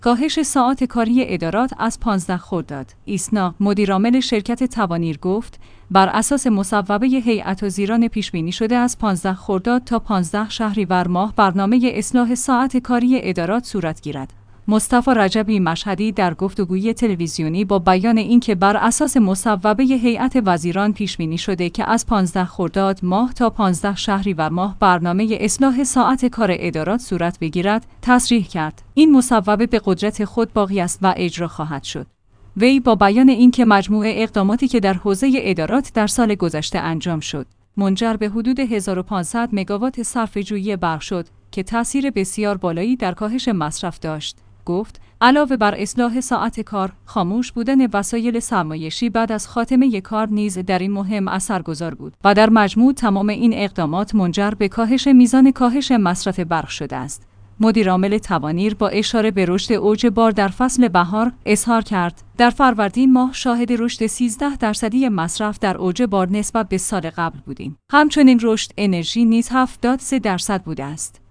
کاهش ساعات کاری ادارات از 15 خرداد. ایسنا، مدیرعامل شرکت توانیر گفت بر اساس مصوبه هیئت وزیران پیش‌بینی شده از 15 خرداد تا 15 شهریور ماه برنامه اصلاح ساعت کاری ادارات صورت گیرد. مصطفی رجبی مشهدی در گفتگوی تلویزیونی با بیان اینکه بر اساس مصوبه هیئت وزیران پیش‌بینی شده که از 15 خرداد ماه تا 15 شهریور ماه برنامه اصلاح ساعت کار ادارات صورت بگیرد، تصریح کرد این مصوبه به قدرت خود باقی است و اجرا خواهد شد. وی با بیان اینکه مجموع اقداماتی که در حوزه ادارات در سال گذشته انجام شد، منجر به حدود 1500 مگاوات صرفه‌جویی برق شد که تأثیر بسیار بالایی در کاهش مصرف داشت، گفت علاوه بر اصلاح ساعت کار، خاموش بودن وسایل سرمایشی بعد از خاتمه کار نیز در این مهم اثرگذار بود و در مجموع تمام این اقدامات منجر به کاهش میزان کاهش مصرف برق شده است. مدیرعامل توانیر با اشاره به رشد اوج بار در فصل بهار اظهار کرد در فروردین ماه شاهد رشد 13% مصرف در اوج بار نسبت به سال قبل بودیم. همچنین رشد انرژی نیز 73% بوده است.